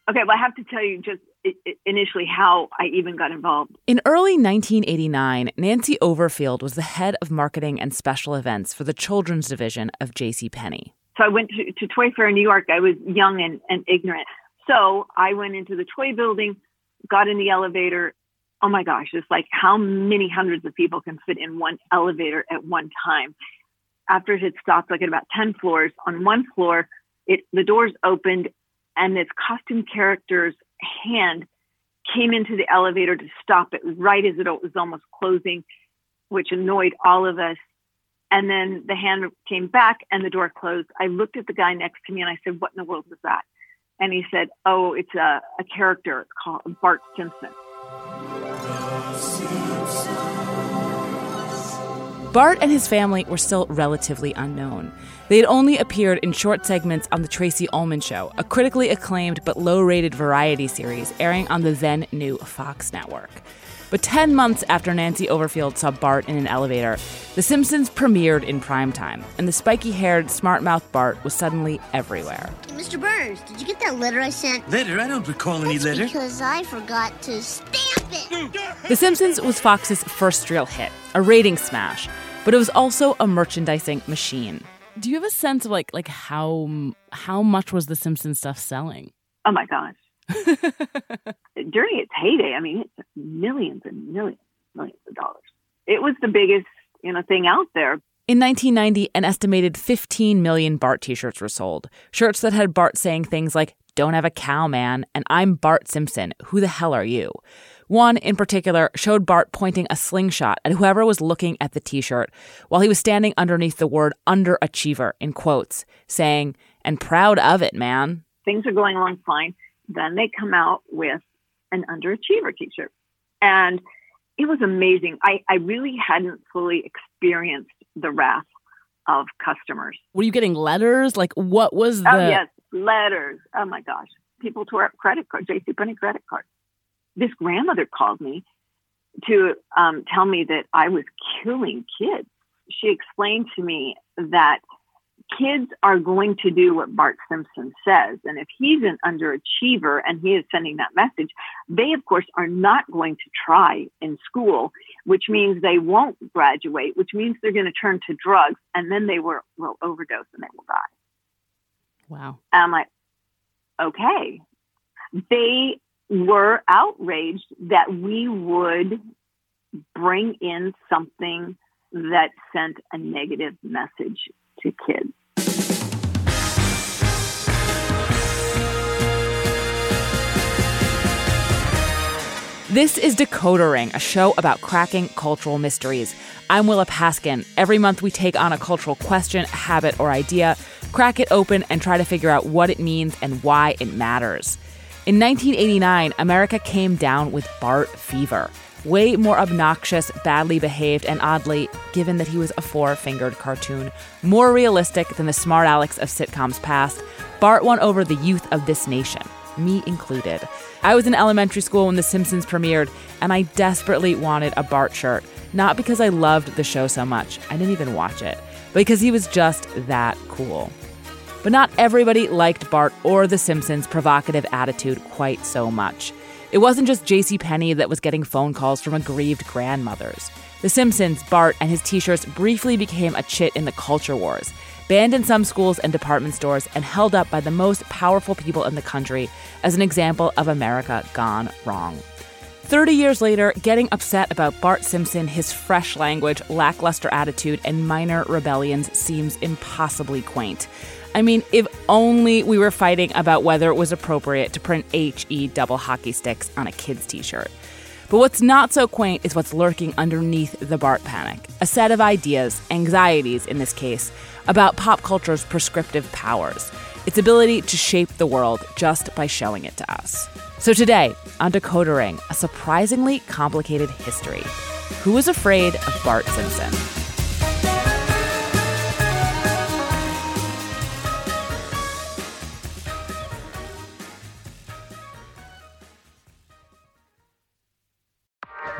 Okay, well, I have to tell you just initially how I even got involved. In early 1989, Nancy Overfield was the head of marketing and special events for the children's division of JCPenney. So I went to Toy Fair in New York. I was young and ignorant. So I went into the toy building, got in the elevator. Oh my gosh, it's like how many hundreds of people can fit in one elevator at one time. After it had stopped like at about 10 floors, on one floor, the doors opened and this costume character's hand came into the elevator to stop it right as it was almost closing, which annoyed all of us. And then the hand came back and the door closed. I looked at the guy next to me and I said, "What in the world was that?" And he said, "Oh, it's a character called Bart Simpson." Bart and his family were still relatively unknown. They had only appeared in short segments on The Tracey Ullman Show, a critically acclaimed but low-rated variety series airing on the then-new Fox network. But 10 months after Nancy Overfield saw Bart in an elevator, The Simpsons premiered in primetime, and the spiky-haired, smart-mouthed Bart was suddenly everywhere. Hey, Mr. Burns, did you get that letter I sent? Letter? I don't recall any letter. Because I forgot to stamp it. The Simpsons was Fox's first real hit, a ratings smash, but it was also a merchandising machine. Do you have a sense of like how much was the Simpsons stuff selling? Oh my gosh. During its heyday, I mean, it's millions and millions of dollars. It was the biggest, thing out there. In 1990, an estimated 15 million Bart t-shirts were sold. Shirts that had Bart saying things like, "Don't have a cow, man," and "I'm Bart Simpson. Who the hell are you?" One, in particular, showed Bart pointing a slingshot at whoever was looking at the t-shirt while he was standing underneath the word underachiever in quotes, saying, "And proud of it, man." Things are going along fine. Then they come out with an underachiever t-shirt. And it was amazing. I really hadn't fully experienced the wrath of customers. Were you getting letters? Like, what was the... Oh, yes, letters. Oh, my gosh. People tore up credit cards, JCPenney credit cards. This grandmother called me to tell me that I was killing kids. She explained to me that kids are going to do what Bart Simpson says. And if he's an underachiever and he is sending that message, they, of course, are not going to try in school, which means they won't graduate, which means they're going to turn to drugs, and then they will overdose and they will die. Wow. And I'm like, okay. They were outraged that we would bring in something that sent a negative message to kids. This is Decoder Ring, a show about cracking cultural mysteries. I'm Willa Paskin. Every month we take on a cultural question, habit, or idea, crack it open, and try to figure out what it means and why it matters. In 1989, America came down with Bart fever. Way more obnoxious, badly behaved, and oddly, given that he was a four-fingered cartoon, more realistic than the smart Alex of sitcoms past, Bart won over the youth of this nation, me included. I was in elementary school when The Simpsons premiered, and I desperately wanted a Bart shirt. Not because I loved the show so much, I didn't even watch it, but because he was just that cool. But not everybody liked Bart or The Simpsons' provocative attitude quite so much. It wasn't just JCPenney that was getting phone calls from aggrieved grandmothers. The Simpsons, Bart, and his t-shirts briefly became a chit in the culture wars, banned in some schools and department stores, and held up by the most powerful people in the country as an example of America gone wrong. 30 years later, getting upset about Bart Simpson, his fresh language, lackluster attitude, and minor rebellions seems impossibly quaint. I mean, if only we were fighting about whether it was appropriate to print HE double hockey sticks on a kid's t-shirt. But what's not so quaint is what's lurking underneath the Bart panic. A set of ideas, anxieties in this case, about pop culture's prescriptive powers. Its ability to shape the world just by showing it to us. So today, on Decoder Ring, a surprisingly complicated history. Who was afraid of Bart Simpson?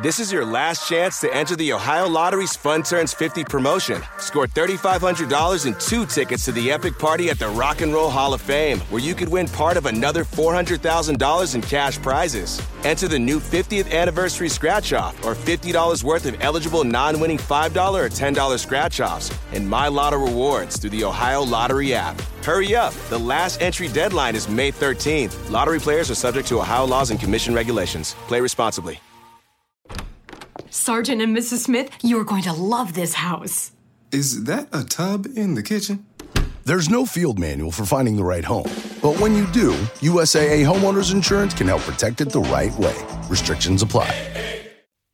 This is your last chance to enter the Ohio Lottery's Fun Turns 50 promotion. Score $3,500 and 2 tickets to the epic party at the Rock and Roll Hall of Fame, where you could win part of another $400,000 in cash prizes. Enter the new 50th anniversary scratch-off or $50 worth of eligible non-winning $5 or $10 scratch-offs and My Lotto rewards through the Ohio Lottery app. Hurry up. The last entry deadline is May 13th. Lottery players are subject to Ohio laws and commission regulations. Play responsibly. Sergeant and Mrs. Smith, you're going to love this house. Is that a tub in the kitchen? There's no field manual for finding the right home. But when you do, USAA Homeowners Insurance can help protect it the right way. Restrictions apply.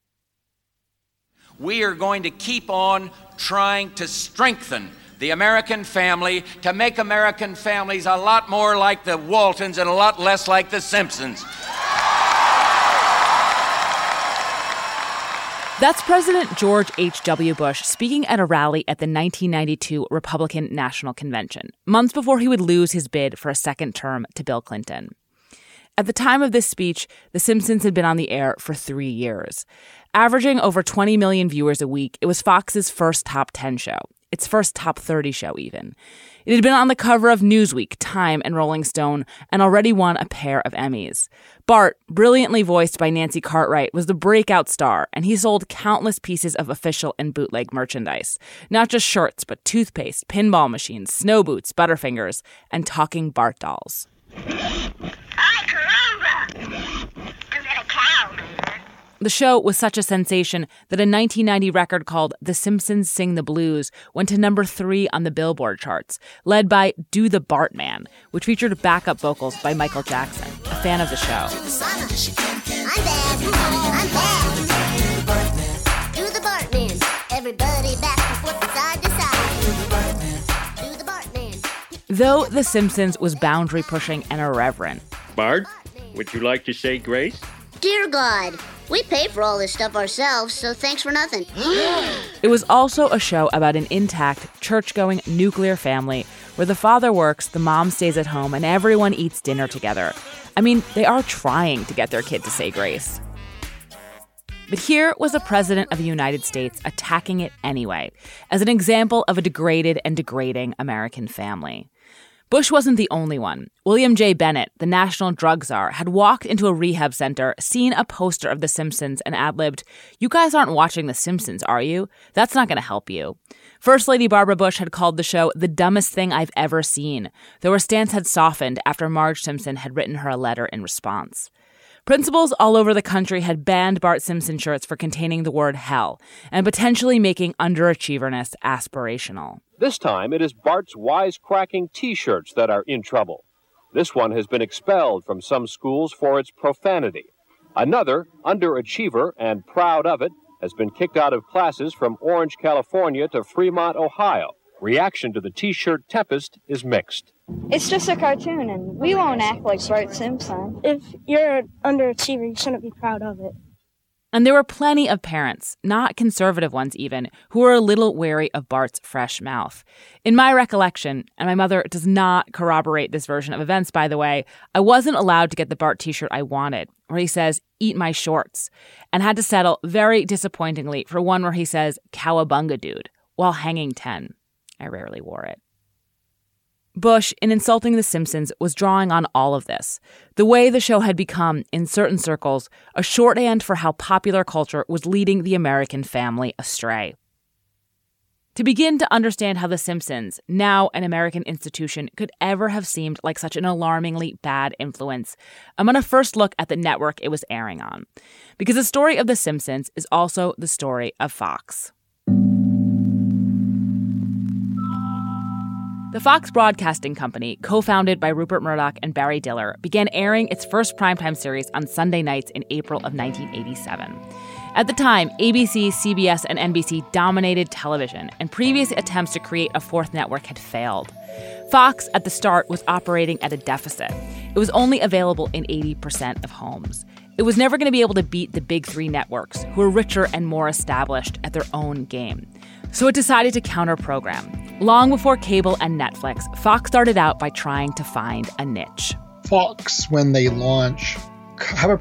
We are going to keep on trying to strengthen the American family, to make American families a lot more like the Waltons and a lot less like the Simpsons. That's President George H.W. Bush speaking at a rally at the 1992 Republican National Convention, months before he would lose his bid for a second term to Bill Clinton. At the time of this speech, The Simpsons had been on the air for 3 years. Averaging over 20 million viewers a week, it was Fox's first top 10 show. Its first top 30 show, even. It had been on the cover of Newsweek, Time, and Rolling Stone, and already won a pair of Emmys. Bart, brilliantly voiced by Nancy Cartwright, was the breakout star, and he sold countless pieces of official and bootleg merchandise. Not just shirts, but toothpaste, pinball machines, snow boots, Butterfingers, and talking Bart dolls. Hi, caramba! Is that a cow, man? The show was such a sensation that a 1990 record called The Simpsons Sing the Blues went to number 3 on the Billboard charts, led by Do the Bartman, which featured backup vocals by Michael Jackson, a fan of the show. I'm bad. I'm bad. Do the Bartman. Everybody back and forth, side to side. Do the Bartman. Though The Simpsons was boundary-pushing and irreverent. Bart, would you like to say grace? Dear God, we pay for all this stuff ourselves, so thanks for nothing. It was also a show about an intact, church-going nuclear family where the father works, the mom stays at home, and everyone eats dinner together. I mean, they are trying to get their kid to say grace. But here was a president of the United States attacking it anyway, as an example of a degraded and degrading American family. Bush wasn't the only one. William J. Bennett, the national drug czar, had walked into a rehab center, seen a poster of The Simpsons, and ad-libbed, "You guys aren't watching The Simpsons, are you? That's not going to help you." First Lady Barbara Bush had called the show the dumbest thing I've ever seen, though her stance had softened after Marge Simpson had written her a letter in response. Principals all over the country had banned Bart Simpson shirts for containing the word hell and potentially making underachieverness aspirational. This time, it is Bart's wisecracking T-shirts that are in trouble. This one has been expelled from some schools for its profanity. Another, underachiever and proud of it, has been kicked out of classes from Orange, California to Fremont, Ohio. Reaction to the T-shirt tempest is mixed. It's just a cartoon, and we won't act like Bart Simpson. If you're an underachiever, you shouldn't be proud of it. And there were plenty of parents, not conservative ones even, who were a little wary of Bart's fresh mouth. In my recollection, and my mother does not corroborate this version of events, by the way, I wasn't allowed to get the Bart t-shirt I wanted, where he says, "Eat my shorts," and had to settle very disappointingly for one where he says, "Cowabunga, dude," while hanging 10. I rarely wore it. Bush, in insulting The Simpsons, was drawing on all of this. The way the show had become, in certain circles, a shorthand for how popular culture was leading the American family astray. To begin to understand how The Simpsons, now an American institution, could ever have seemed like such an alarmingly bad influence, I'm going to first look at the network it was airing on. Because the story of The Simpsons is also the story of Fox. The Fox Broadcasting Company, co-founded by Rupert Murdoch and Barry Diller, began airing its first primetime series on Sunday nights in April of 1987. At the time, ABC, CBS, and NBC dominated television, and previous attempts to create a fourth network had failed. Fox, at the start, was operating at a deficit. It was only available in 80% of homes. It was never going to be able to beat the big three networks, who were richer and more established at their own game. So it decided to counter-program. Long before cable and Netflix, Fox started out by trying to find a niche. Fox, when they launch, have a pretty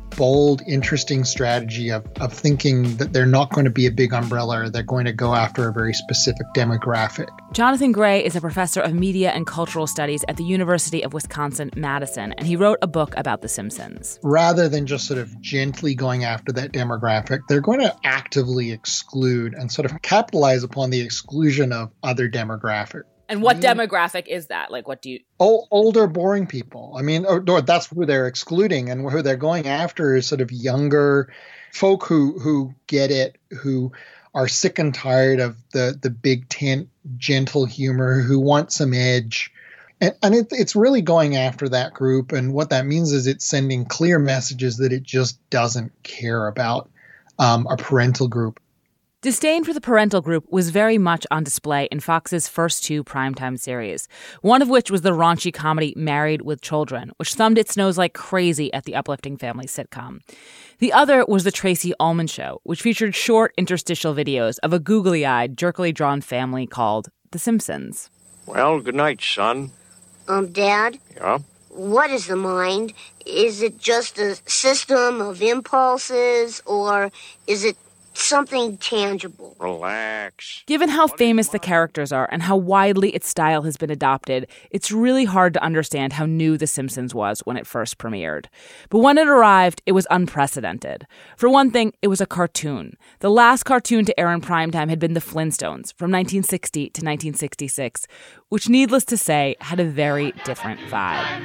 bold, interesting strategy of thinking that they're not going to be a big umbrella, or they're going to go after a very specific demographic. Jonathan Gray is a professor of media and cultural studies at the University of Wisconsin-Madison, and he wrote a book about The Simpsons. Rather than just sort of gently going after that demographic, they're going to actively exclude and sort of capitalize upon the exclusion of other demographics. And what demographic is that? Like, what do you... Older, boring people. I mean, or that's who they're excluding, and who they're going after is sort of younger folk who get it, who are sick and tired of the big tent, gentle humor, who want some edge. And it's really going after that group. And what that means is it's sending clear messages that it just doesn't care about a parental group. Disdain for the parental group was very much on display in Fox's first two primetime series, one of which was the raunchy comedy Married with Children, which thumbed its nose like crazy at the uplifting family sitcom. The other was The Tracey Ullman Show, which featured short interstitial videos of a googly-eyed, jerkily drawn family called The Simpsons. Well, good night, son. Dad? Yeah? What is the mind? Is it just a system of impulses, or is it something tangible? Relax. Given how famous the characters are and how widely its style has been adopted, it's really hard to understand how new The Simpsons was when it first premiered. But when it arrived, it was unprecedented. For one thing, it was a cartoon. The last cartoon to air in primetime had been The Flintstones from 1960 to 1966, which, needless to say, had a very different vibe.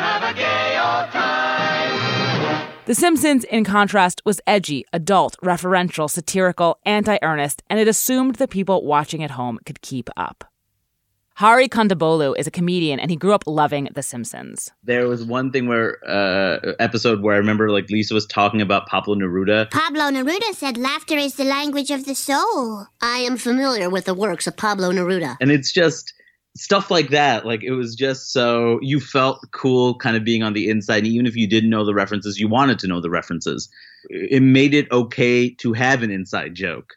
The Simpsons, in contrast, was edgy, adult, referential, satirical, anti-earnest, and it assumed that people watching at home could keep up. Hari Kondabolu is a comedian, and he grew up loving The Simpsons. There was one thing episode where I remember Lisa was talking about Pablo Neruda. Pablo Neruda said laughter is the language of the soul. I am familiar with the works of Pablo Neruda. And it's just... stuff like that. It was just so you felt cool kind of being on the inside. And even if you didn't know the references, you wanted to know the references. It made it okay to have an inside joke.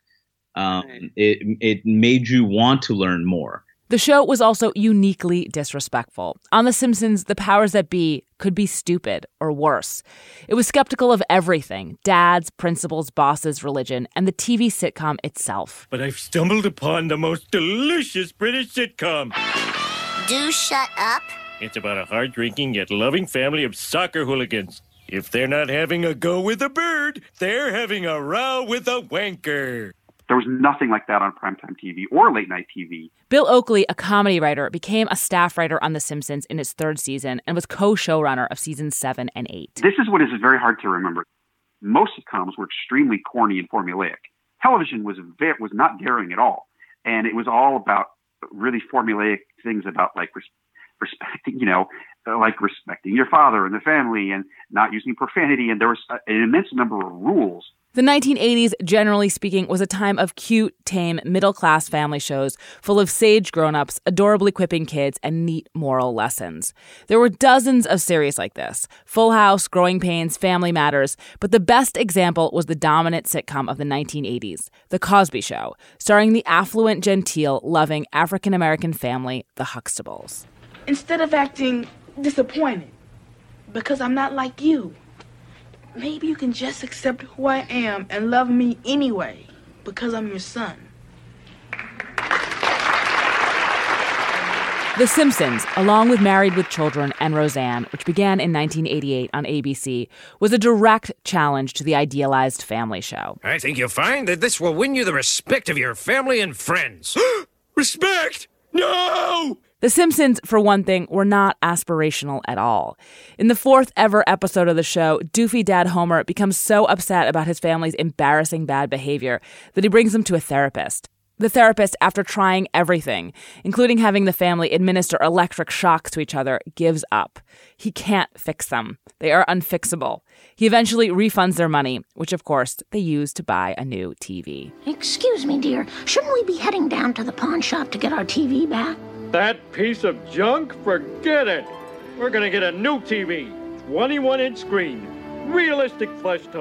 It made you want to learn more. The show was also uniquely disrespectful. On The Simpsons, the powers that be could be stupid or worse. It was skeptical of everything: dads, principals, bosses, religion, and the TV sitcom itself. But I've stumbled upon the most delicious British sitcom. Do shut up. It's about a hard-drinking yet loving family of soccer hooligans. If they're not having a go with a bird, they're having a row with a wanker. There was nothing like that on primetime TV or late-night TV. Bill Oakley, a comedy writer, became a staff writer on The Simpsons in its third season and was co-showrunner of seasons 7 and 8. This is what is very hard to remember. Most sitcoms were extremely corny and formulaic. Television was not daring at all. And it was all about really formulaic things about respecting, respecting your father and the family and not using profanity. And there was an immense number of rules. The 1980s, generally speaking, was a time of cute, tame, middle-class family shows full of sage grown-ups, adorably quipping kids, and neat moral lessons. There were dozens of series like this: Full House, Growing Pains, Family Matters, but the best example was the dominant sitcom of the 1980s, The Cosby Show, starring the affluent, genteel, loving African-American family, the Huxtables. Instead of acting disappointed because I'm not like you, maybe you can just accept who I am and love me anyway, because I'm your son. The Simpsons, along with Married with Children and Roseanne, which began in 1988 on ABC, was a direct challenge to the idealized family show. I think you'll find that this will win you the respect of your family and friends. Respect? No! The Simpsons, for one thing, were not aspirational at all. In the fourth ever episode of the show, doofy dad Homer becomes so upset about his family's embarrassing bad behavior that he brings them to a therapist. The therapist, after trying everything, including having the family administer electric shocks to each other, gives up. He can't fix them. They are unfixable. He eventually refunds their money, which, of course, they use to buy a new TV. Excuse me, dear. Shouldn't we be heading down to the pawn shop to get our TV back? That piece of junk? Forget it. We're going to get a new TV. 21-inch screen. Realistic flesh tones.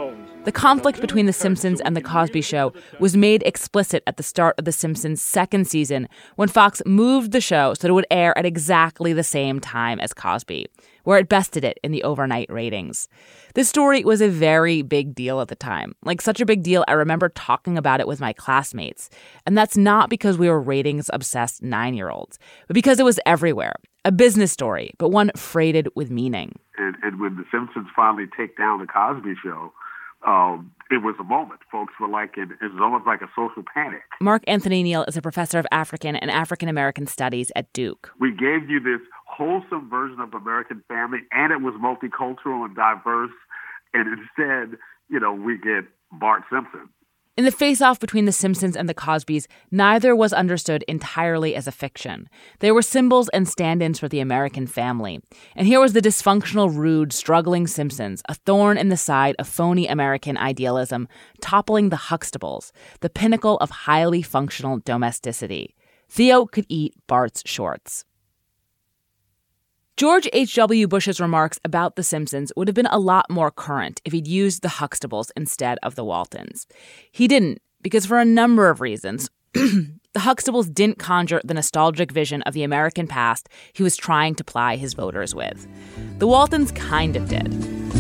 The conflict between The Simpsons and The Cosby Show was made explicit at the start of The Simpsons' second season when Fox moved the show so that it would air at exactly the same time as Cosby, where it bested it in the overnight ratings. This story was a very big deal at the time. Like, such a big deal, I remember talking about it with my classmates. And that's not because we were ratings-obsessed 9-year-olds, but because it was everywhere. A business story, but one freighted with meaning. And when The Simpsons finally take down The Cosby Show, it was a moment. Folks were like, it was almost like a social panic. Mark Anthony Neal is a professor of African and African American studies at Duke. We gave you this wholesome version of American family, and it was multicultural and diverse. And instead, we get Bart Simpson. In the face-off between The Simpsons and The Cosbys, neither was understood entirely as a fiction. They were symbols and stand-ins for the American family. And here was the dysfunctional, rude, struggling Simpsons, a thorn in the side of phony American idealism, toppling the Huxtables, the pinnacle of highly functional domesticity. Theo could eat Bart's shorts. George H.W. Bush's remarks about The Simpsons would have been a lot more current if he'd used the Huxtables instead of the Waltons. He didn't, because for a number of reasons, the Huxtables didn't conjure the nostalgic vision of the American past he was trying to ply his voters with. The Waltons kind of did.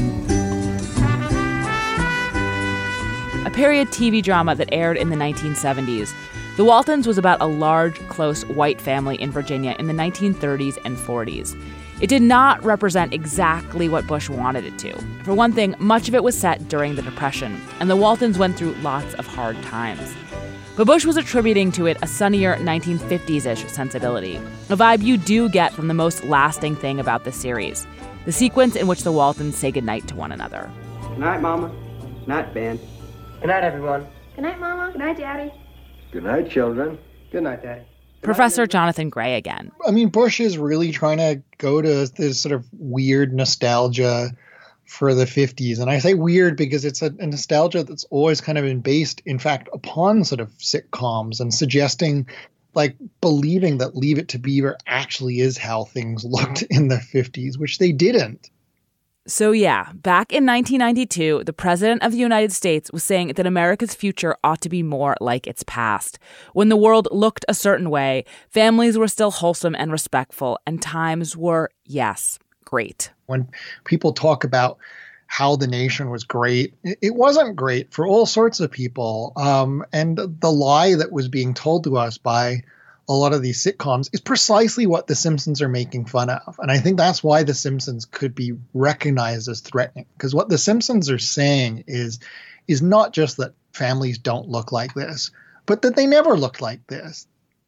A period TV drama that aired in the 1970s, The Waltons was about a large, close white family in Virginia in the 1930s and 40s. It did not represent exactly what Bush wanted it to. For one thing, much of it was set during the Depression, and the Waltons went through lots of hard times. But Bush was attributing to it a sunnier 1950s-ish sensibility, a vibe you do get from the most lasting thing about the series, the sequence in which the Waltons say goodnight to one another. Good night, Mama. Good night, Ben. Good night, everyone. Good night, Mama. Good night, Daddy. Good night, children. Good night, Daddy. Professor Jonathan Gray again. I mean, Bush is really trying to go to this sort of weird nostalgia for the 50s. And I say weird because it's a nostalgia that's always kind of been based, in fact, upon sort of sitcoms and suggesting, like, believing that Leave It to Beaver actually is how things looked in the 50s, which they didn't. So yeah, back in 1992, the President of the United States was saying that America's future ought to be more like its past. When the world looked a certain way, families were still wholesome and respectful, and times were, yes, great. When people talk about how the nation was great, it wasn't great for all sorts of people. And the lie that was being told to us by a lot of these sitcoms is precisely what The Simpsons are making fun of. And I think that's why The Simpsons could be recognized as threatening. Because what The Simpsons are saying is not just that families don't look like this, but that they never looked like this.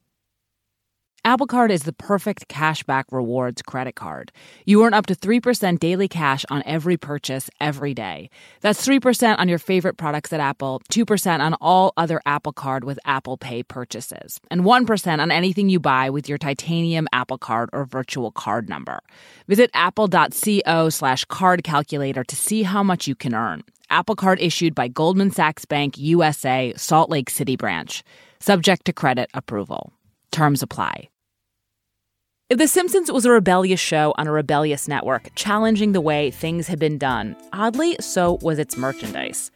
Apple Card is the perfect cashback rewards credit card. You earn up to 3% daily cash on every purchase every day. That's 3% on your favorite products at Apple, 2% on all other Apple Card with Apple Pay purchases, and 1% on anything you buy with your titanium Apple Card or virtual card number. Visit apple.co/card calculator to see how much you can earn. Apple Card issued by Goldman Sachs Bank USA, Salt Lake City branch. Subject to credit approval. Terms apply. If The Simpsons was a rebellious show on a rebellious network, challenging the way things had been done, oddly, so was its merchandise.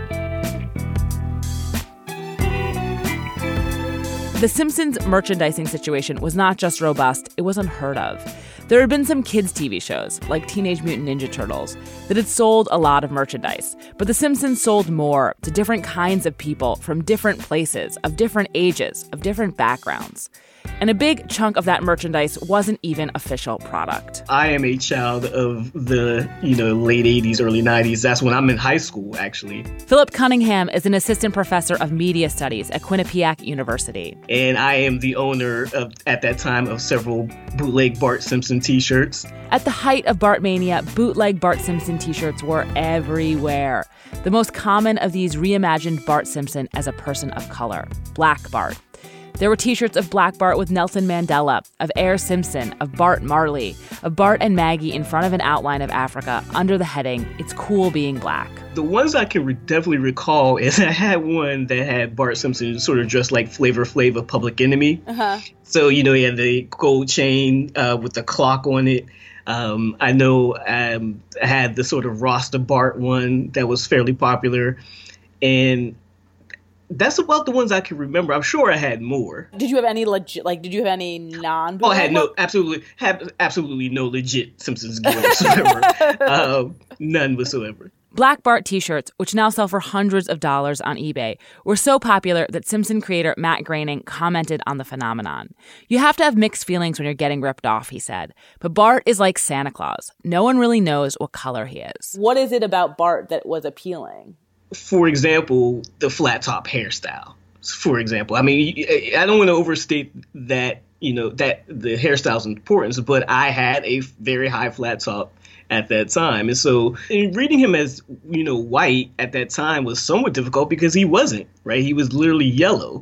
The Simpsons merchandising situation was not just robust, it was unheard of. There had been some kids' TV shows, like Teenage Mutant Ninja Turtles, that had sold a lot of merchandise, but The Simpsons sold more to different kinds of people from different places, of different ages, of different backgrounds. And a big chunk of that merchandise wasn't even official product. I am a child of the, late 80s, early 90s. That's when I'm in high school, actually. Philip Cunningham is an assistant professor of media studies at Quinnipiac University. And I am the owner at that time, of several bootleg Bart Simpson t-shirts. At the height of Bartmania, bootleg Bart Simpson t-shirts were everywhere. The most common of these reimagined Bart Simpson as a person of color, Black Bart. There were t-shirts of Black Bart with Nelson Mandela, of Air Simpson, of Bart Marley, of Bart and Maggie in front of an outline of Africa under the heading, "It's Cool Being Black." The ones I can definitely recall is I had one that had Bart Simpson sort of dressed like Flavor Flav of Public Enemy. Uh-huh. So, he had the gold chain with the clock on it. I know I had the sort of Roster Bart one that was fairly popular. And that's about the ones I can remember. I'm sure I had more. Did you have any did you have any non? Oh, I had absolutely no legit Simpsons gear whatsoever. None whatsoever. Black Bart t-shirts, which now sell for hundreds of dollars on eBay, were so popular that Simpson creator Matt Groening commented on the phenomenon. You have to have mixed feelings when you're getting ripped off, he said. But Bart is like Santa Claus. No one really knows what color he is. What is it about Bart that was appealing? For example, the flat top hairstyle. For example, I mean, I don't want to overstate that, that the hairstyle's importance, but I had a very high flat top at that time. And so reading him as, white at that time was somewhat difficult because he wasn't, right? He was literally yellow.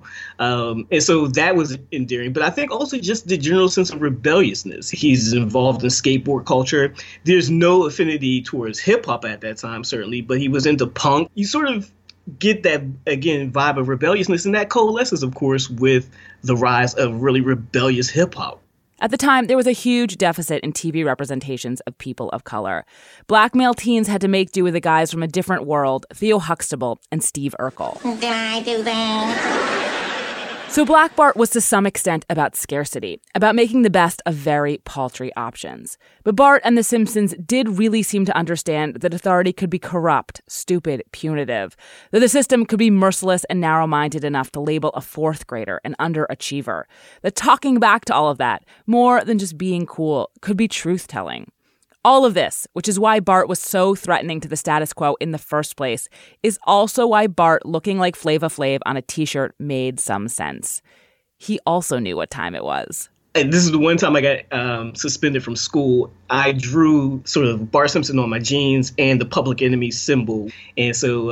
And so that was endearing. But I think also just the general sense of rebelliousness. He's involved in skateboard culture. There's no affinity towards hip hop at that time, certainly, but he was into punk. You sort of get that, again, vibe of rebelliousness. And that coalesces, of course, with the rise of really rebellious hip hop. At the time, there was a huge deficit in TV representations of people of color. Black male teens had to make do with the guys from a different world, Theo Huxtable and Steve Urkel. Did I do that? So Black Bart was to some extent about scarcity, about making the best of very paltry options. But Bart and The Simpsons did really seem to understand that authority could be corrupt, stupid, punitive, that the system could be merciless and narrow-minded enough to label a fourth grader an underachiever, that talking back to all of that, more than just being cool, could be truth-telling. All of this, which is why Bart was so threatening to the status quo in the first place, is also why Bart looking like Flava Flav on a t-shirt made some sense. He also knew what time it was. And this is the one time I got suspended from school. I drew sort of Bart Simpson on my jeans and the Public Enemy symbol. And so,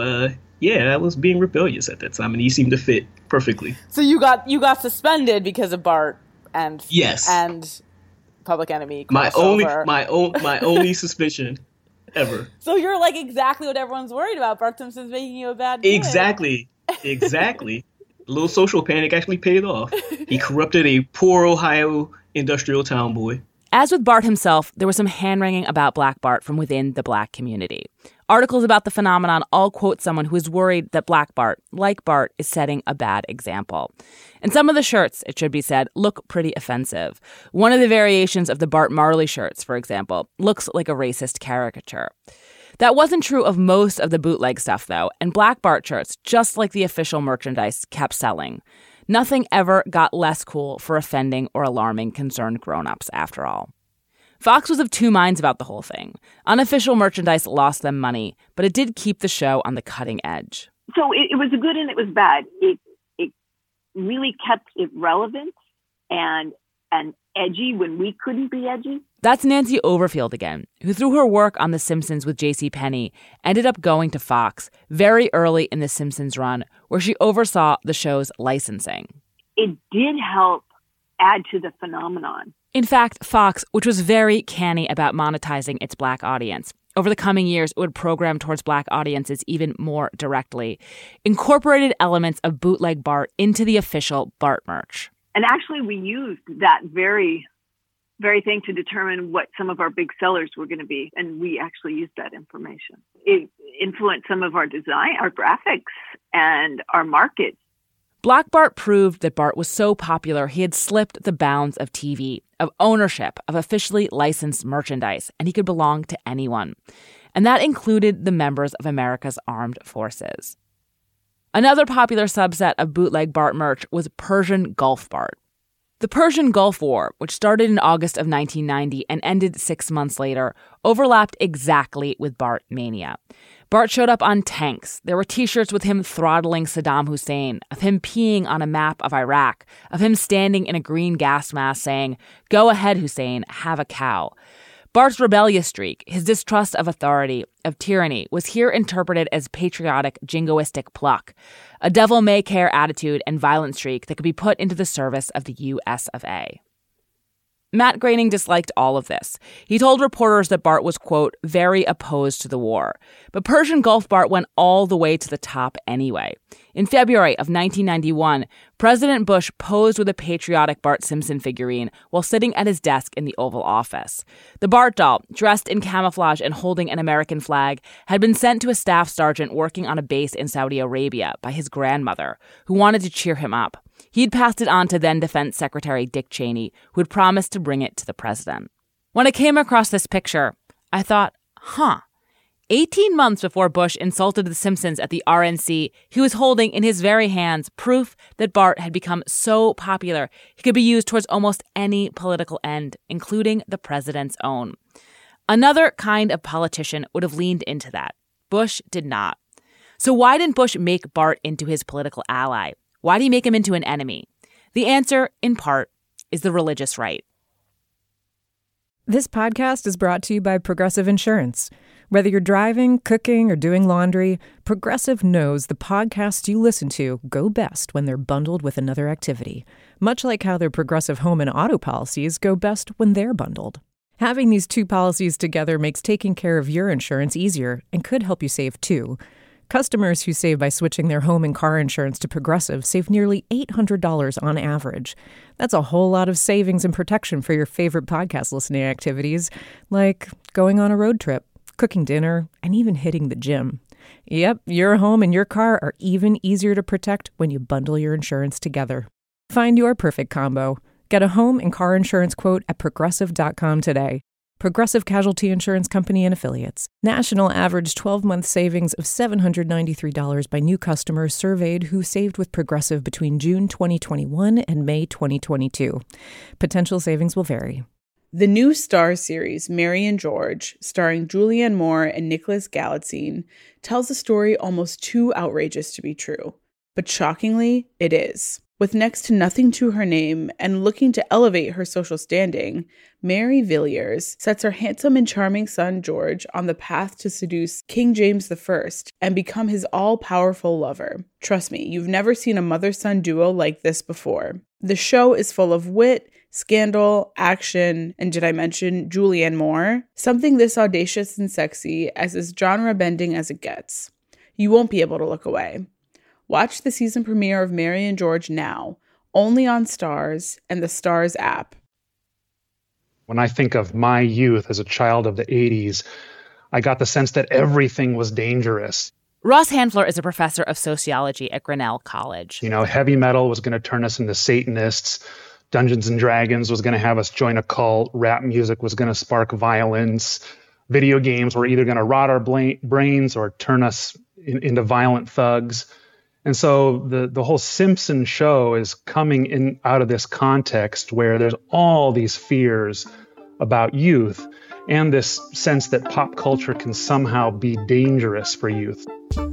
I was being rebellious at that time, and he seemed to fit perfectly. So you got suspended because of Bart and... Yes. And... Public Enemy. My only suspension ever. So you're like exactly what everyone's worried about. Bart Simpson's making you a bad kid. Exactly. A little social panic actually paid off. He corrupted a poor Ohio industrial town boy. As with Bart himself, there was some hand-wringing about Black Bart from within the Black community. Articles about the phenomenon all quote someone who is worried that Black Bart, like Bart, is setting a bad example. And some of the shirts, it should be said, look pretty offensive. One of the variations of the Bart Marley shirts, for example, looks like a racist caricature. That wasn't true of most of the bootleg stuff, though, and Black Bart shirts, just like the official merchandise, kept selling. Nothing ever got less cool for offending or alarming concerned grown-ups, after all. Fox was of two minds about the whole thing. Unofficial merchandise lost them money, but it did keep the show on the cutting edge. So it was good and it was bad. It really kept it relevant and edgy when we couldn't be edgy. That's Nancy Overfield again, who through her work on The Simpsons with JCPenney ended up going to Fox very early in The Simpsons run, where she oversaw the show's licensing. It did help add to the phenomenon. In fact, Fox, which was very canny about monetizing its Black audience, over the coming years, it would program towards Black audiences even more directly, incorporated elements of bootleg Bart into the official Bart merch. And actually, we used that very, very thing to determine what some of our big sellers were going to be. And we actually used that information. It influenced some of our design, our graphics, and our market. Black Bart proved that Bart was so popular he had slipped the bounds of TV, of ownership, of officially licensed merchandise, and he could belong to anyone. And that included the members of America's armed forces. Another popular subset of bootleg Bart merch was Persian Gulf Bart. The Persian Gulf War, which started in August of 1990 and ended 6 months later, overlapped exactly with Bart mania. Bart showed up on tanks. There were t-shirts with him throttling Saddam Hussein, of him peeing on a map of Iraq, of him standing in a green gas mask saying, "Go ahead, Hussein, have a cow." Bart's rebellious streak, his distrust of authority, of tyranny, was here interpreted as patriotic, jingoistic pluck, a devil-may-care attitude and violent streak that could be put into the service of the US of A. Matt Groening disliked all of this. He told reporters that Bart was, quote, very opposed to the war. But Persian Gulf Bart went all the way to the top anyway. In February of 1991, President Bush posed with a patriotic Bart Simpson figurine while sitting at his desk in the Oval Office. The Bart doll, dressed in camouflage and holding an American flag, had been sent to a staff sergeant working on a base in Saudi Arabia by his grandmother, who wanted to cheer him up. He'd passed it on to then Defense Secretary Dick Cheney, who had promised to bring it to the president. When I came across this picture, I thought, 18 months before Bush insulted the Simpsons at the RNC, he was holding in his very hands proof that Bart had become so popular he could be used towards almost any political end, including the president's own. Another kind of politician would have leaned into that. Bush did not. So why didn't Bush make Bart into his political ally? Why did he make him into an enemy? The answer, in part, is the religious right. This podcast is brought to you by Progressive Insurance. Whether you're driving, cooking, or doing laundry, Progressive knows the podcasts you listen to go best when they're bundled with another activity, much like how their Progressive home and auto policies go best when they're bundled. Having these two policies together makes taking care of your insurance easier and could help you save too. Customers who save by switching their home and car insurance to Progressive save nearly $800 on average. That's a whole lot of savings and protection for your favorite podcast listening activities, like going on a road trip, cooking dinner, and even hitting the gym. Yep, your home and your car are even easier to protect when you bundle your insurance together. Find your perfect combo. Get a home and car insurance quote at Progressive.com today. Progressive Casualty Insurance Company and Affiliates. National average 12-month savings of $793 by new customers surveyed who saved with Progressive between June 2021 and May 2022. Potential savings will vary. The new Starz series, Mary and George, starring Julianne Moore and Nicholas Galitzine, tells a story almost too outrageous to be true. But shockingly, it is. With next to nothing to her name and looking to elevate her social standing, Mary Villiers sets her handsome and charming son George on the path to seduce King James I and become his all-powerful lover. Trust me, you've never seen a mother-son duo like this before. The show is full of wit, scandal, action, and did I mention Julianne Moore? Something this audacious and sexy as is genre-bending as it gets. You won't be able to look away. Watch the season premiere of Mary and George now, only on Starz and the Starz app. When I think of my youth as a child of the 80s, I got the sense that everything was dangerous. Ross Handler is a professor of sociology at Grinnell College. You know, heavy metal was going to turn us into Satanists. Dungeons and Dragons was going to have us join a cult. Rap music was going to spark violence. Video games were either going to rot our brains or turn us into violent thugs. And so the whole Simpson show is coming in out of this context where there's all these fears about youth and this sense that pop culture can somehow be dangerous for youth.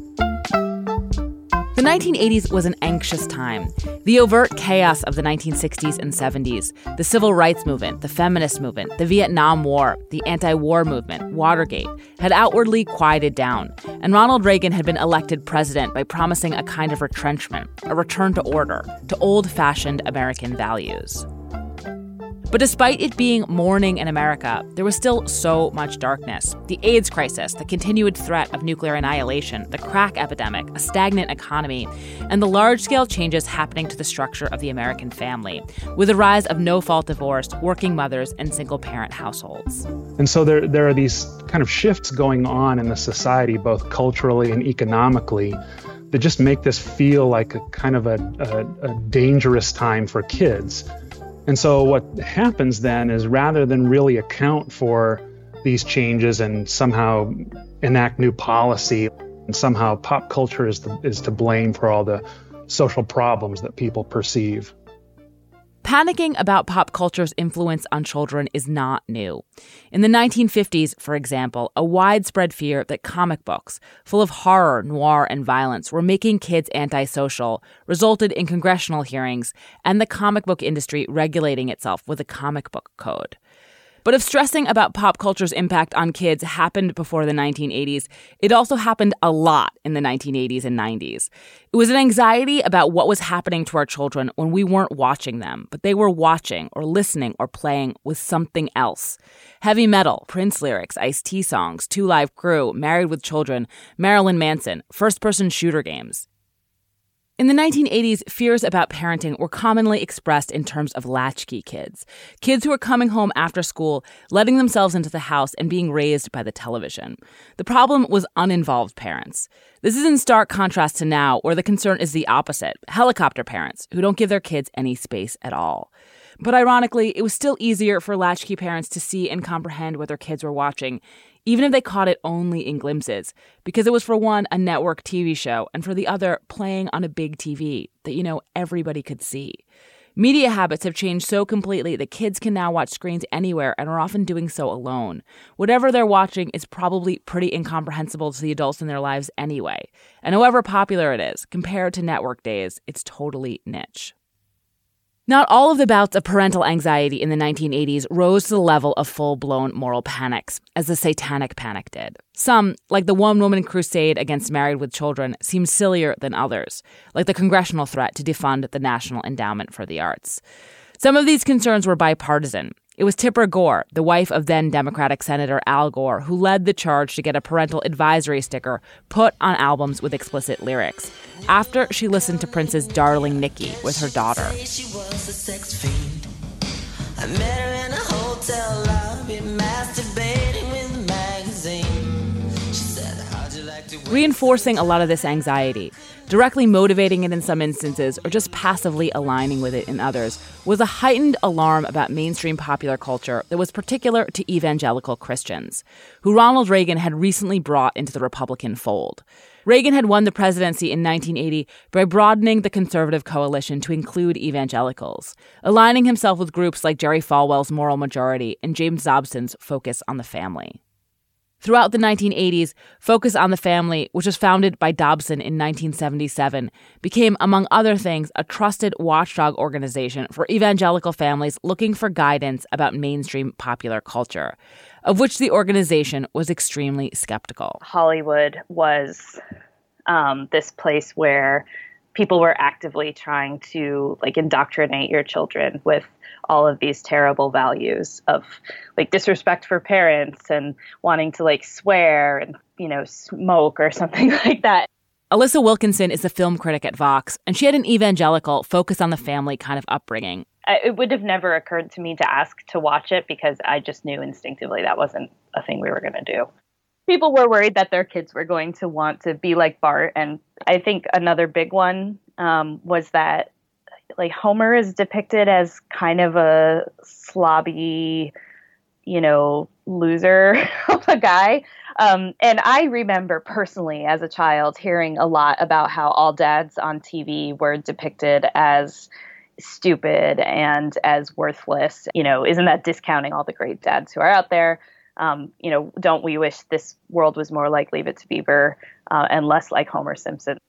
The 1980s was an anxious time. The overt chaos of the 1960s and 70s, the civil rights movement, the feminist movement, the Vietnam War, the anti-war movement, Watergate, had outwardly quieted down, and Ronald Reagan had been elected president by promising a kind of retrenchment, a return to order, to old-fashioned American values. But despite it being morning in America, there was still so much darkness. The AIDS crisis, the continued threat of nuclear annihilation, the crack epidemic, a stagnant economy, and the large-scale changes happening to the structure of the American family, with the rise of no-fault divorce, working mothers, and single-parent households. And so there are these kind of shifts going on in the society, both culturally and economically, that just make this feel like a kind of a dangerous time for kids. And so what happens then is rather than really account for these changes and somehow enact new policy, and somehow pop culture is to blame for all the social problems that people perceive. Panicking about pop culture's influence on children is not new. In the 1950s, for example, a widespread fear that comic books, full of horror, noir, and violence, were making kids antisocial, resulted in congressional hearings and the comic book industry regulating itself with a comic book code. But if stressing about pop culture's impact on kids happened before the 1980s, it also happened a lot in the 1980s and 90s. It was an anxiety about what was happening to our children when we weren't watching them, but they were watching or listening or playing with something else. Heavy metal, Prince lyrics, Ice-T songs, Two Live Crew, Married with Children, Marilyn Manson, first-person shooter games. In the 1980s, fears about parenting were commonly expressed in terms of latchkey kids. Kids who were coming home after school, letting themselves into the house, and being raised by the television. The problem was uninvolved parents. This is in stark contrast to now, where the concern is the opposite: helicopter parents who don't give their kids any space at all. But ironically, it was still easier for latchkey parents to see and comprehend what their kids were watching, even if they caught it only in glimpses, because it was, for one, a network TV show, and for the other, playing on a big TV that, everybody could see. Media habits have changed so completely that kids can now watch screens anywhere and are often doing so alone. Whatever they're watching is probably pretty incomprehensible to the adults in their lives anyway. And however popular it is, compared to network days, it's totally niche. Not all of the bouts of parental anxiety in the 1980s rose to the level of full-blown moral panics, as the Satanic Panic did. Some, like the one-woman crusade against Married with Children, seemed sillier than others, like the congressional threat to defund the National Endowment for the Arts. Some of these concerns were bipartisan. It was Tipper Gore, the wife of then Democratic Senator Al Gore, who led the charge to get a parental advisory sticker put on albums with explicit lyrics, after she listened to Prince's Darling Nikki with her daughter. She was a sex fiend. I met her in a hotel lobby, masturbating with a magazine. She said, how'd you like to... Reinforcing a lot of this anxiety, directly motivating it in some instances, or just passively aligning with it in others, was a heightened alarm about mainstream popular culture that was particular to evangelical Christians, who Ronald Reagan had recently brought into the Republican fold. Reagan had won the presidency in 1980 by broadening the conservative coalition to include evangelicals, aligning himself with groups like Jerry Falwell's Moral Majority and James Dobson's Focus on the Family. Throughout the 1980s, Focus on the Family, which was founded by Dobson in 1977, became, among other things, a trusted watchdog organization for evangelical families looking for guidance about mainstream popular culture, of which the organization was extremely skeptical. Hollywood was this place where people were actively trying to indoctrinate your children with all of these terrible values of disrespect for parents and wanting to swear and, smoke or something like that. Alyssa Wilkinson is a film critic at Vox, and she had an evangelical Focus on the Family kind of upbringing. It would have never occurred to me to ask to watch it because I just knew instinctively that wasn't a thing we were going to do. People were worried that their kids were going to want to be like Bart. And I think another big one was that Homer is depicted as kind of a slobby, loser of a guy. And I remember personally as a child hearing a lot about how all dads on TV were depicted as stupid and as worthless. Isn't that discounting all the great dads who are out there? Don't we wish this world was more like Leave It to Beaver and less like Homer Simpson?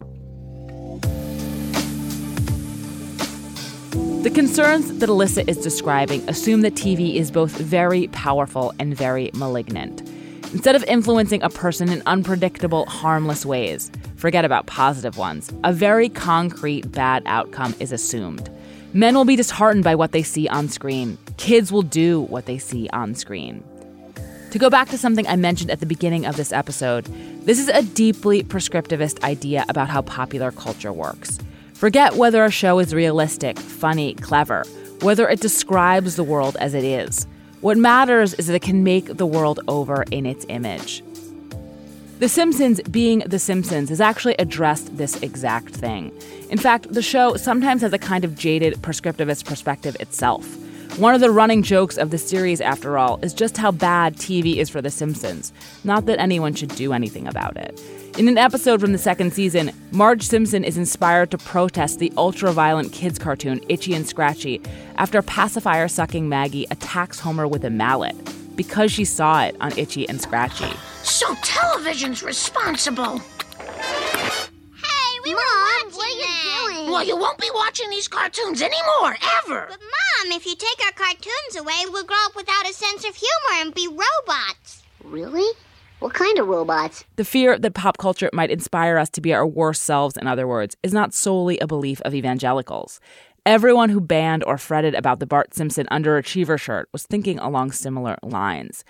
The concerns that Alyssa is describing assume that TV is both very powerful and very malignant. Instead of influencing a person in unpredictable, harmless ways, forget about positive ones, a very concrete bad outcome is assumed. Men will be disheartened by what they see on screen. Kids will do what they see on screen. To go back to something I mentioned at the beginning of this episode, this is a deeply prescriptivist idea about how popular culture works. Forget whether a show is realistic, funny, clever, whether it describes the world as it is. What matters is that it can make the world over in its image. The Simpsons, being The Simpsons, has actually addressed this exact thing. In fact, the show sometimes has a kind of jaded prescriptivist perspective itself. One of the running jokes of the series, after all, is just how bad TV is for The Simpsons, not that anyone should do anything about it. In an episode from the second season, Marge Simpson is inspired to protest the ultra-violent kids cartoon Itchy and Scratchy after pacifier-sucking Maggie attacks Homer with a mallet because she saw it on Itchy and Scratchy. So television's responsible. Hey, we were watching what are you doing? Well, you won't be watching these cartoons anymore, ever. But, Mom, if you take our cartoons away, we'll grow up without a sense of humor and be robots. Really? What kind of robots? The fear that pop culture might inspire us to be our worst selves, in other words, is not solely a belief of evangelicals. Everyone who banned or fretted about the Bart Simpson underachiever shirt was thinking along similar lines.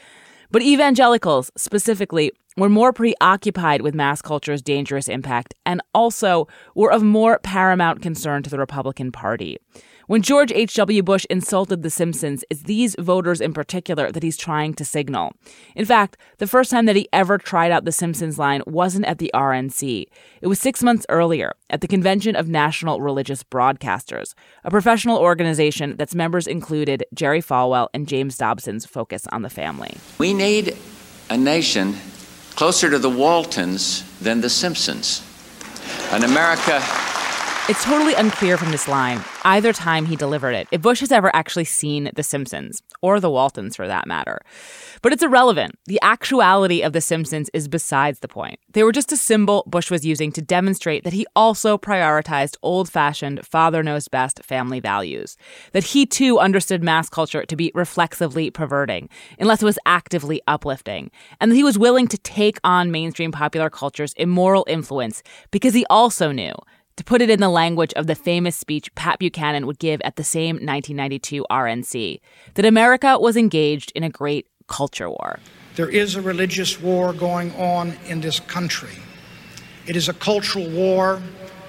But evangelicals, specifically, were more preoccupied with mass culture's dangerous impact and also were of more paramount concern to the Republican Party. When George H.W. Bush insulted The Simpsons, it's these voters in particular that he's trying to signal. In fact, the first time that he ever tried out the Simpsons line wasn't at the RNC. It was 6 months earlier at the Convention of National Religious Broadcasters, a professional organization that's members included Jerry Falwell and James Dobson's Focus on the Family. We need a nation closer to the Waltons than the Simpsons. An America... It's totally unclear from this line, either time he delivered it, if Bush has ever actually seen The Simpsons, or the Waltons for that matter. But it's irrelevant. The actuality of The Simpsons is besides the point. They were just a symbol Bush was using to demonstrate that he also prioritized old-fashioned, father-knows-best family values. That he, too, understood mass culture to be reflexively perverting, unless it was actively uplifting. And that he was willing to take on mainstream popular culture's immoral influence because he also knew, to put it in the language of the famous speech Pat Buchanan would give at the same 1992 RNC, that America was engaged in a great culture war. There is a religious war going on in this country. It is a cultural war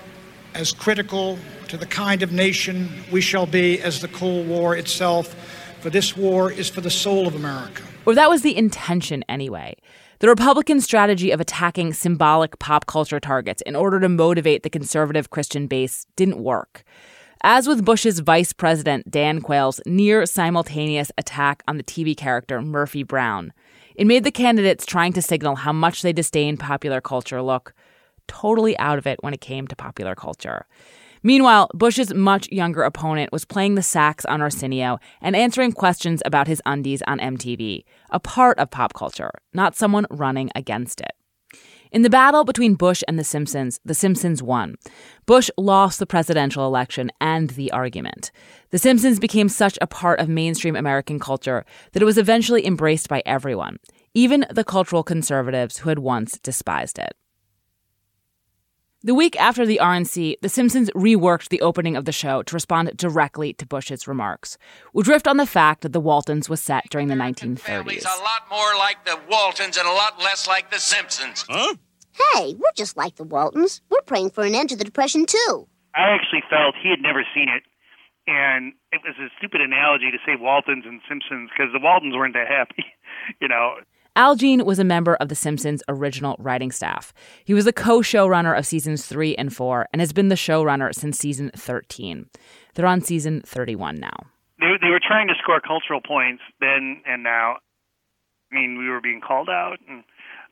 as critical to the kind of nation we shall be as the Cold War itself, for this war is for the soul of America. Or that was the intention anyway. The Republican strategy of attacking symbolic pop culture targets in order to motivate the conservative Christian base didn't work. As with Bush's vice president, Dan Quayle's near-simultaneous attack on the TV character Murphy Brown, it made the candidates trying to signal how much they disdained popular culture look totally out of it when it came to popular culture. Meanwhile, Bush's much younger opponent was playing the sax on Arsenio and answering questions about his undies on MTV, a part of pop culture, not someone running against it. In the battle between Bush and The Simpsons won. Bush lost the presidential election and the argument. The Simpsons became such a part of mainstream American culture that it was eventually embraced by everyone, even the cultural conservatives who had once despised it. The week after the RNC, The Simpsons reworked the opening of the show to respond directly to Bush's remarks, which riffed on the fact that The Waltons was set during the 1930s. Family's a lot more like the Waltons and a lot less like the Simpsons. Huh? Hey, we're just like the Waltons. We're praying for an end to the Depression, too. I actually felt he had never seen it, and it was a stupid analogy to say Waltons and Simpsons, because the Waltons weren't that happy, you know. Al Jean was a member of The Simpsons' original writing staff. He was the co-showrunner of seasons 3 and 4 and has been the showrunner since season 13. They're on season 31 now. They were trying to score cultural points then and now. I mean, we were being called out, and,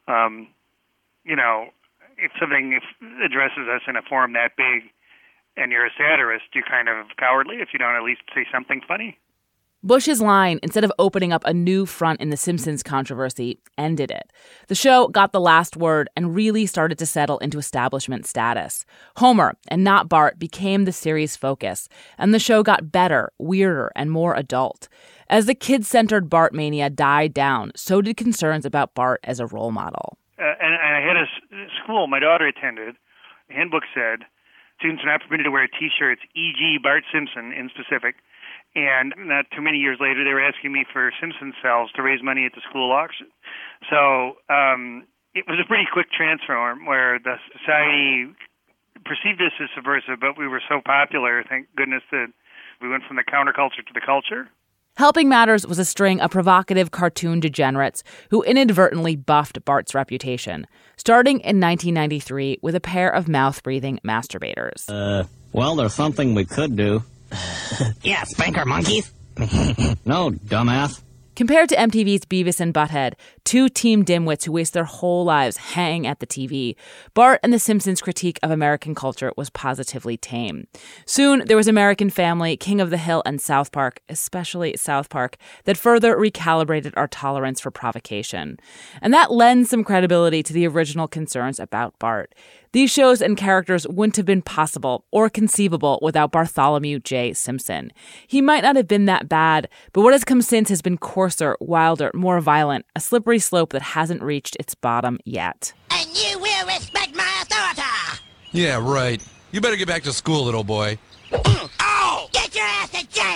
you know, if something addresses us in a forum that big and you're a satirist, you're kind of cowardly if you don't at least say something funny. Bush's line, instead of opening up a new front in the Simpsons controversy, ended it. The show got the last word and really started to settle into establishment status. Homer, and not Bart, became the series' focus, and the show got better, weirder, and more adult. As the kid-centered Bart mania died down, so did concerns about Bart as a role model. And I had a school my daughter attended. The handbook said students are not permitted to wear T-shirts, e.g. Bart Simpson in specific. And not too many years later, they were asking me for Simpson cells to raise money at the school auction. So it was a pretty quick transform where the society perceived us as subversive, but we were so popular, thank goodness, that we went from the counterculture to the culture. Helping Matters was a string of provocative cartoon degenerates who inadvertently buffed Bart's reputation, starting in 1993 with a pair of mouth-breathing masturbators. Well, there's something we could do. Yeah, spank our monkeys. No, dumbass. Compared to MTV's Beavis and Butthead, two team dimwits who waste their whole lives hanging at the TV, Bart and The Simpsons' critique of American culture was positively tame. Soon, there was American Family, King of the Hill, and South Park, especially South Park, that further recalibrated our tolerance for provocation. And that lends some credibility to the original concerns about Bart. These shows and characters wouldn't have been possible or conceivable without Bartholomew J. Simpson. He might not have been that bad, but what has come since has been coarser, wilder, more violent, a slippery slope that hasn't reached its bottom yet. And you will respect my authority. Yeah, right. You better get back to school, little boy. Oh! Get your ass to jail!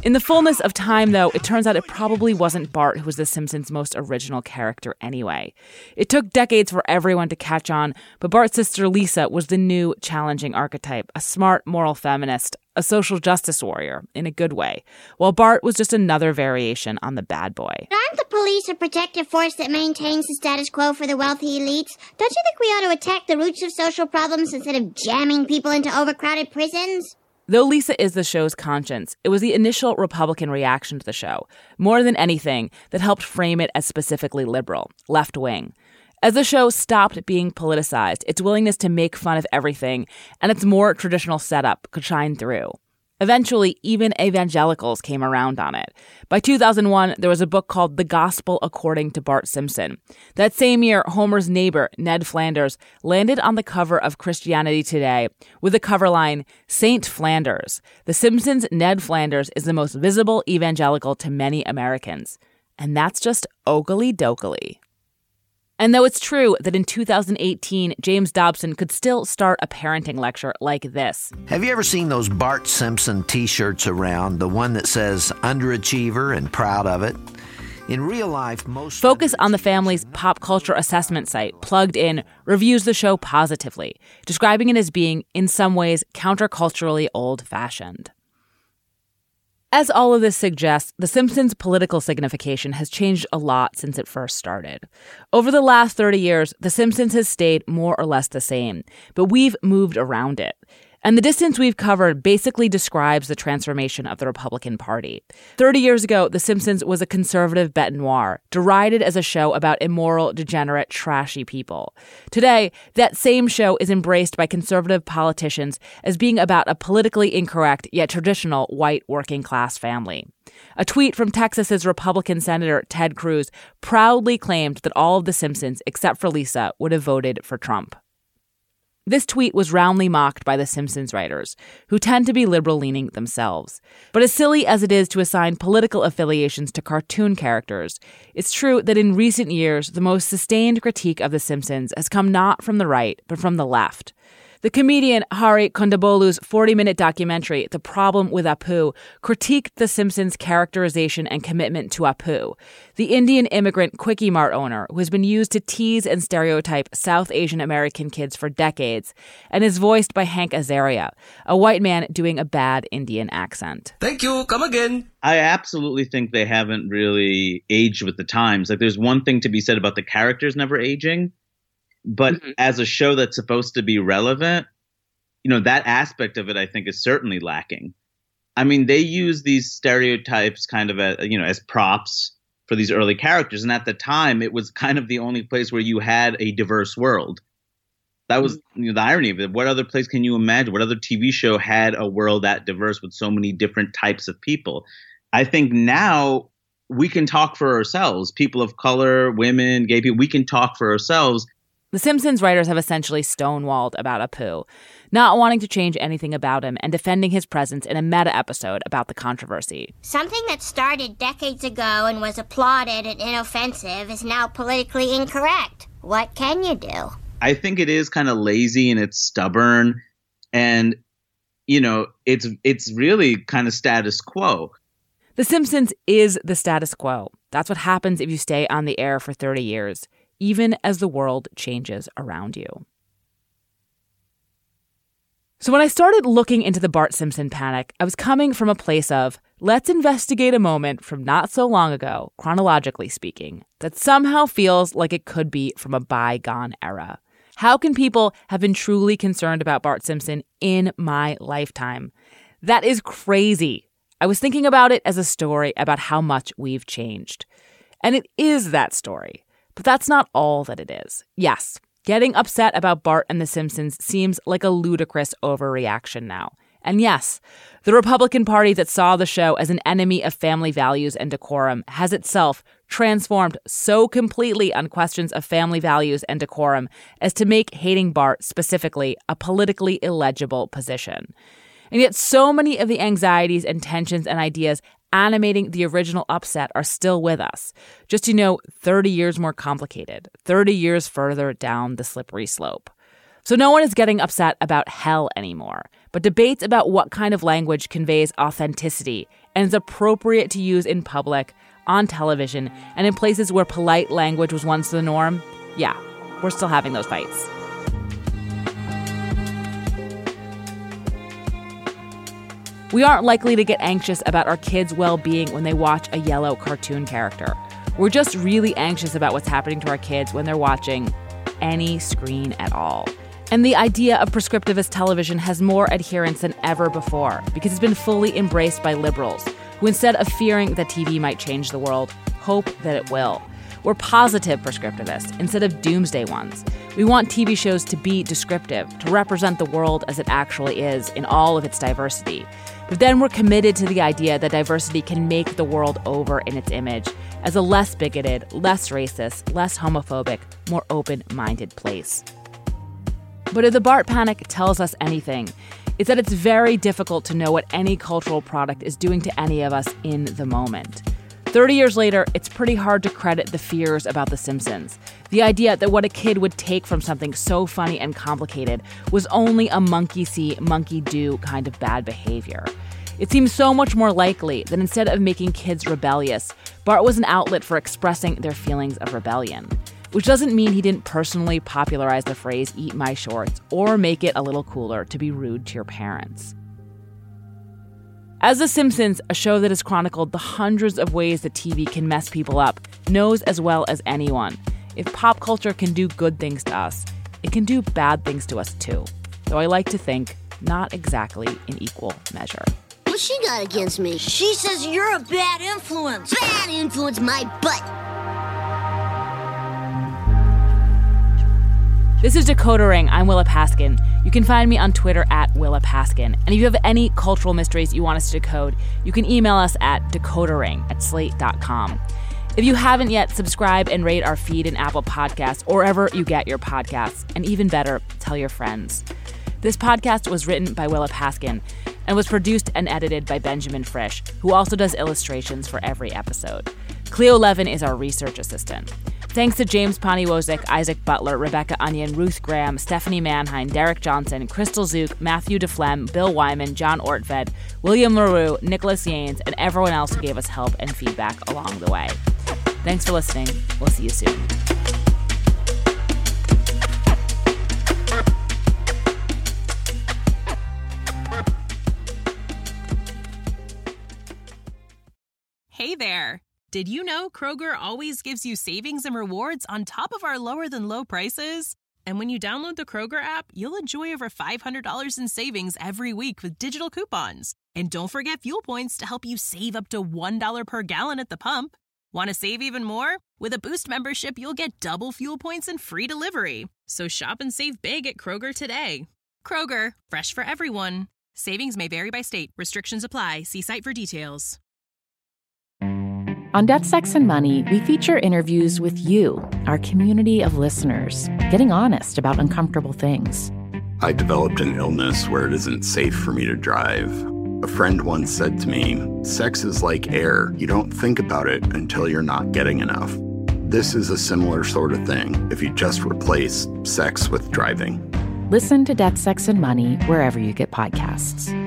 In the fullness of time, though, it turns out it probably wasn't Bart who was The Simpsons' most original character anyway. It took decades for everyone to catch on, but Bart's sister Lisa was the new, challenging archetype, a smart, moral feminist, a social justice warrior, in a good way, while Bart was just another variation on the bad boy. Aren't the police a protective force that maintains the status quo for the wealthy elites? Don't you think we ought to attack the roots of social problems instead of jamming people into overcrowded prisons? Though Lisa is the show's conscience, it was the initial Republican reaction to the show, more than anything, that helped frame it as specifically liberal, left-wing. As the show stopped being politicized, its willingness to make fun of everything and its more traditional setup could shine through. Eventually, even evangelicals came around on it. By 2001, there was a book called The Gospel According to Bart Simpson. That same year, Homer's neighbor, Ned Flanders, landed on the cover of Christianity Today with the cover line, Saint Flanders. The Simpsons' Ned Flanders is the most visible evangelical to many Americans. And that's just oakley dokley. And though it's true that in 2018, James Dobson could still start a parenting lecture like this. Have you ever seen those Bart Simpson t-shirts around, the one that says underachiever and proud of it? In real life, most Focus on the Family's pop culture assessment site, Plugged In, reviews the show positively, describing it as being, in some ways, counterculturally old-fashioned. As all of this suggests, The Simpsons' political signification has changed a lot since it first started. Over the last 30 years, The Simpsons has stayed more or less the same, but we've moved around it. And the distance we've covered basically describes the transformation of the Republican Party. 30 years ago, The Simpsons was a conservative bête noire, derided as a show about immoral, degenerate, trashy people. Today, that same show is embraced by conservative politicians as being about a politically incorrect yet traditional white working-class family. A tweet from Texas's Republican Senator Ted Cruz proudly claimed that all of The Simpsons, except for Lisa, would have voted for Trump. This tweet was roundly mocked by the Simpsons writers, who tend to be liberal-leaning themselves. But as silly as it is to assign political affiliations to cartoon characters, it's true that in recent years, the most sustained critique of The Simpsons has come not from the right, but from the left. The comedian Hari Kondabolu's 40-minute documentary, The Problem with Apu, critiqued The Simpsons' characterization and commitment to Apu, the Indian immigrant Quickie Mart owner who has been used to tease and stereotype South Asian American kids for decades, and is voiced by Hank Azaria, a white man doing a bad Indian accent. Thank you. Come again. I absolutely think they haven't really aged with the times. Like, there's one thing to be said about the characters never aging. But as a show that's supposed to be relevant, you know, that aspect of it, I think, is certainly lacking. I mean, they use these stereotypes kind of, as props for these early characters. And at the time, it was kind of the only place where you had a diverse world. That was the irony of it. What other place can you imagine? What other TV show had a world that diverse with so many different types of people? I think now we can talk for ourselves. People of color, women, gay people, we can talk for ourselves. The Simpsons writers have essentially stonewalled about Apu, not wanting to change anything about him and defending his presence in a meta-episode about the controversy. Something that started decades ago and was applauded and inoffensive is now politically incorrect. What can you do? I think it is kind of lazy and it's stubborn, and, you know, it's really kind of status quo. The Simpsons is the status quo. That's what happens if you stay on the air for 30 years. Even as the world changes around you. So when I started looking into the Bart Simpson panic, I was coming from a place of, let's investigate a moment from not so long ago, chronologically speaking, that somehow feels like it could be from a bygone era. How can people have been truly concerned about Bart Simpson in my lifetime? That is crazy. I was thinking about it as a story about how much we've changed. And it is that story. But that's not all that it is. Yes, getting upset about Bart and The Simpsons seems like a ludicrous overreaction now. And yes, the Republican Party that saw the show as an enemy of family values and decorum has itself transformed so completely on questions of family values and decorum as to make hating Bart specifically a politically illegible position. And yet so many of the anxieties and tensions and ideas animating the original upset are still with us. Just, 30 years more complicated, 30 years further down the slippery slope. So no one is getting upset about hell anymore, but debates about what kind of language conveys authenticity, and is appropriate to use in public, on television, and in places where polite language was once the norm, yeah, we're still having those fights. We aren't likely to get anxious about our kids' well-being when they watch a yellow cartoon character. We're just really anxious about what's happening to our kids when they're watching any screen at all. And the idea of prescriptivist television has more adherents than ever before because it's been fully embraced by liberals who, instead of fearing that TV might change the world, hope that it will. We're positive prescriptivists instead of doomsday ones. We want TV shows to be descriptive, to represent the world as it actually is in all of its diversity. But then we're committed to the idea that diversity can make the world over in its image as a less bigoted, less racist, less homophobic, more open-minded place. But if the BART panic tells us anything, it's that it's very difficult to know what any cultural product is doing to any of us in the moment. 30 years later, it's pretty hard to credit the fears about The Simpsons. The idea that what a kid would take from something so funny and complicated was only a monkey-see, monkey-do kind of bad behavior. It seems so much more likely that instead of making kids rebellious, Bart was an outlet for expressing their feelings of rebellion. Which doesn't mean he didn't personally popularize the phrase "eat my shorts" or make it a little cooler to be rude to your parents. As The Simpsons, a show that has chronicled the hundreds of ways that TV can mess people up, knows as well as anyone, if pop culture can do good things to us, it can do bad things to us too. Though I like to think, not exactly in equal measure. What's she got against me? She says you're a bad influence. Bad influence my butt. This is Decoder Ring. I'm Willa Paskin. You can find me on Twitter at Willa Paskin. And if you have any cultural mysteries you want us to decode, you can email us at decodering@slate.com. If you haven't yet, subscribe and rate our feed in Apple Podcasts or wherever you get your podcasts. And even better, tell your friends. This podcast was written by Willa Paskin and was produced and edited by Benjamin Frisch, who also does illustrations for every episode. Cleo Levin is our research assistant. Thanks to James Poniwozik, Isaac Butler, Rebecca Onion, Ruth Graham, Stephanie Manheim, Derek Johnson, Crystal Zook, Matthew DeFlem, Bill Wyman, John Ortved, William LaRue, Nicholas Yanes, and everyone else who gave us help and feedback along the way. Thanks for listening. We'll see you soon. Hey there. Did you know Kroger always gives you savings and rewards on top of our lower-than-low prices? And when you download the Kroger app, you'll enjoy over $500 in savings every week with digital coupons. And don't forget fuel points to help you save up to $1 per gallon at the pump. Want to save even more? With a Boost membership, you'll get double fuel points and free delivery. So shop and save big at Kroger today. Kroger, fresh for everyone. Savings may vary by state. Restrictions apply. See site for details. On Death, Sex, and Money, we feature interviews with you, our community of listeners, getting honest about uncomfortable things. I developed an illness where it isn't safe for me to drive. A friend once said to me, "Sex is like air. You don't think about it until you're not getting enough." This is a similar sort of thing if you just replace sex with driving. Listen to Death, Sex, and Money wherever you get podcasts.